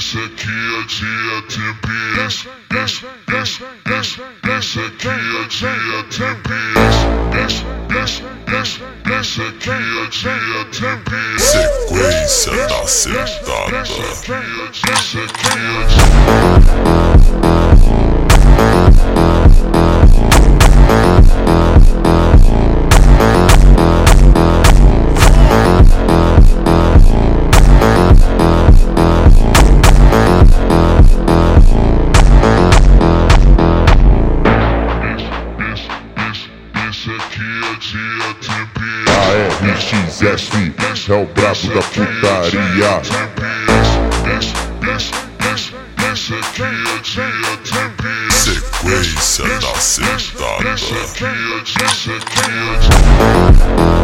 Esse aqui é dia TPS. Esse aqui é dia TPS. Esse aqui é dia TPS. Sequência da sentada. Esse aqui é dia... ARXS é o brabo da putaria. Sequência da sentada.